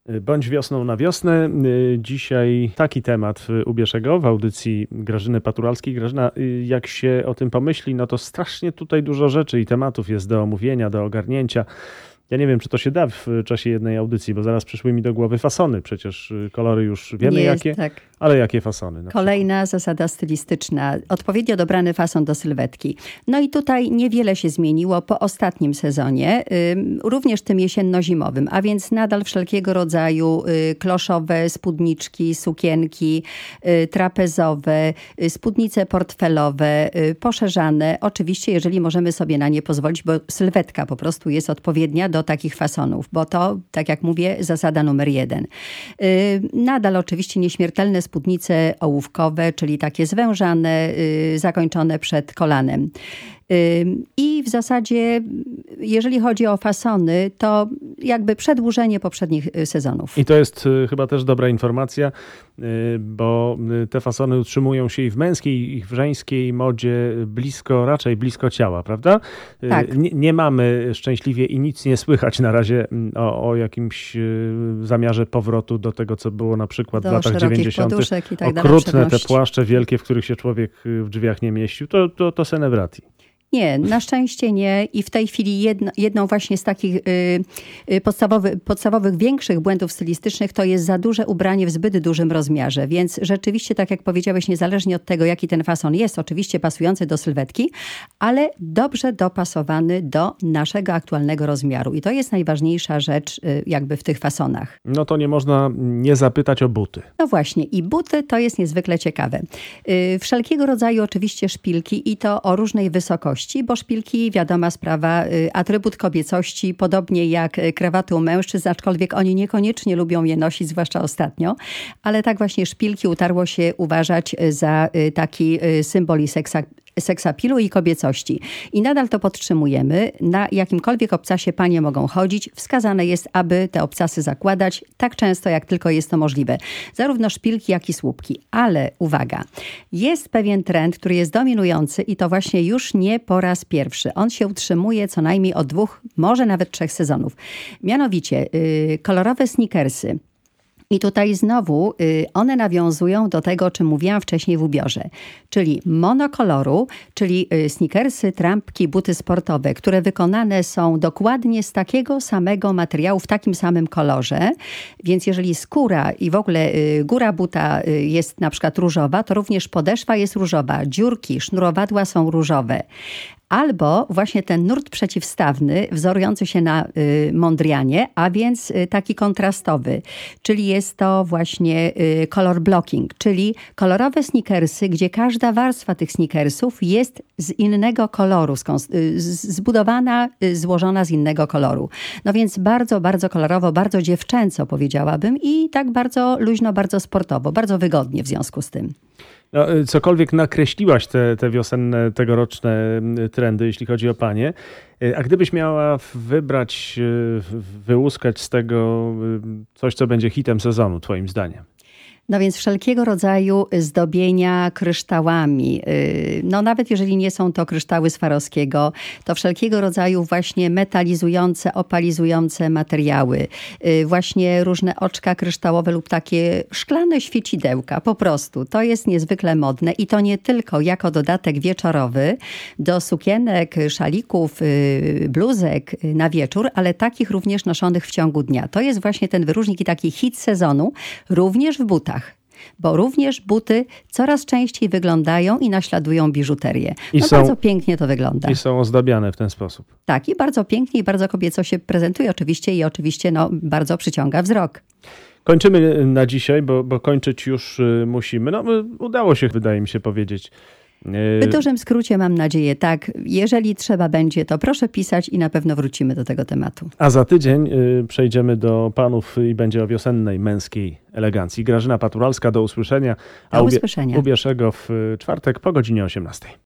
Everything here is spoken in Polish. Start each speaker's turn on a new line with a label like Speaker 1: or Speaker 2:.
Speaker 1: Bądź wiosną na wiosnę. Dzisiaj taki temat Ubieszego w audycji Grażyny Paturalskiej. Grażyna, jak się o tym pomyśli, no to strasznie tutaj dużo rzeczy i tematów jest do omówienia, do ogarnięcia. Ja nie wiem, czy to się da w czasie jednej audycji, bo zaraz przyszły mi do głowy fasony. Przecież kolory już wiemy jakie, tak. Ale jakie fasony?
Speaker 2: Kolejna zasada stylistyczna. Odpowiednio dobrany fason do sylwetki. No i tutaj niewiele się zmieniło po ostatnim sezonie, również tym jesienno-zimowym, a więc nadal wszelkiego rodzaju kloszowe spódniczki, sukienki, trapezowe, spódnice portfelowe, poszerzane. Oczywiście, jeżeli możemy sobie na nie pozwolić, bo sylwetka po prostu jest odpowiednia do takich fasonów, bo to, tak jak mówię, zasada numer 1. Nadal oczywiście nieśmiertelne spódnice ołówkowe, czyli takie zwężane, zakończone przed kolanem. I w zasadzie, jeżeli chodzi o fasony, to jakby przedłużenie poprzednich sezonów.
Speaker 1: I to jest chyba też dobra informacja, bo te fasony utrzymują się i w męskiej, i w żeńskiej modzie raczej blisko ciała, prawda?
Speaker 2: Tak.
Speaker 1: Nie mamy szczęśliwie i nic nie słychać na razie o jakimś zamiarze powrotu do tego, co było na przykład w latach 90.
Speaker 2: I tak
Speaker 1: Okrutne te płaszcze wielkie, w których się człowiek w drzwiach nie mieścił. To senevrati.
Speaker 2: Nie, na szczęście nie. I w tej chwili jedną właśnie z takich podstawowych, większych błędów stylistycznych to jest za duże ubranie w zbyt dużym rozmiarze. Więc rzeczywiście, tak jak powiedziałeś, niezależnie od tego, jaki ten fason jest, oczywiście pasujący do sylwetki, ale dobrze dopasowany do naszego aktualnego rozmiaru. I to jest najważniejsza rzecz jakby w tych fasonach.
Speaker 1: No to nie można nie zapytać o buty.
Speaker 2: No właśnie. I buty to jest niezwykle ciekawe. Wszelkiego rodzaju oczywiście szpilki i to o różnej wysokości, bo szpilki, wiadoma sprawa, atrybut kobiecości, podobnie jak krawaty u mężczyzn, aczkolwiek oni niekoniecznie lubią je nosić, zwłaszcza ostatnio, ale tak właśnie szpilki utarło się uważać za taki symbol seksapilu i kobiecości. I nadal to podtrzymujemy. Na jakimkolwiek obcasie panie mogą chodzić. Wskazane jest, aby te obcasy zakładać tak często, jak tylko jest to możliwe. Zarówno szpilki, jak i słupki. Ale uwaga, jest pewien trend, który jest dominujący i to właśnie już nie po raz pierwszy. On się utrzymuje co najmniej od 2, może nawet 3 sezonów. Mianowicie kolorowe sneakersy. I tutaj znowu one nawiązują do tego, o czym mówiłam wcześniej w ubiorze. Czyli monokoloru, czyli sneakersy, trampki, buty sportowe, które wykonane są dokładnie z takiego samego materiału, w takim samym kolorze. Więc jeżeli skóra i w ogóle góra buta jest na przykład różowa, to również podeszwa jest różowa. Dziurki, sznurowadła są różowe. Albo właśnie ten nurt przeciwstawny, wzorujący się na Mondrianie, a więc taki kontrastowy. Czyli jest to właśnie color blocking, czyli kolorowe sneakersy, gdzie każda warstwa tych sneakersów jest z innego koloru, zbudowana, złożona z innego koloru. No więc bardzo, bardzo kolorowo, bardzo dziewczęco powiedziałabym i tak bardzo luźno, bardzo sportowo, bardzo wygodnie w związku z tym.
Speaker 1: No, cokolwiek nakreśliłaś te wiosenne, tegoroczne trendy, jeśli chodzi o panie. A gdybyś miała wybrać, wyłuskać z tego coś, co będzie hitem sezonu, twoim zdaniem?
Speaker 2: No więc wszelkiego rodzaju zdobienia kryształami. No nawet jeżeli nie są to kryształy Swarowskiego, to wszelkiego rodzaju właśnie metalizujące, opalizujące materiały. Właśnie różne oczka kryształowe lub takie szklane świecidełka. Po prostu. To jest niezwykle modne i to nie tylko jako dodatek wieczorowy do sukienek, szalików, bluzek na wieczór, ale takich również noszonych w ciągu dnia. To jest właśnie ten wyróżnik i taki hit sezonu, również w butach. Bo również buty coraz częściej wyglądają i naśladują biżuterię. Bardzo pięknie to wygląda.
Speaker 1: I są ozdabiane w ten sposób.
Speaker 2: Tak, i bardzo pięknie i bardzo kobieco się prezentuje oczywiście i oczywiście bardzo przyciąga wzrok.
Speaker 1: Kończymy na dzisiaj, bo kończyć już musimy. No, udało się, wydaje mi się, powiedzieć.
Speaker 2: W dużym skrócie mam nadzieję, tak. Jeżeli trzeba będzie, to proszę pisać i na pewno wrócimy do tego tematu.
Speaker 1: A za tydzień przejdziemy do panów i będzie o wiosennej, męskiej elegancji. Grażyna Paturalska, do usłyszenia.
Speaker 2: Do usłyszenia.
Speaker 1: Ubieszego w czwartek po godzinie 18.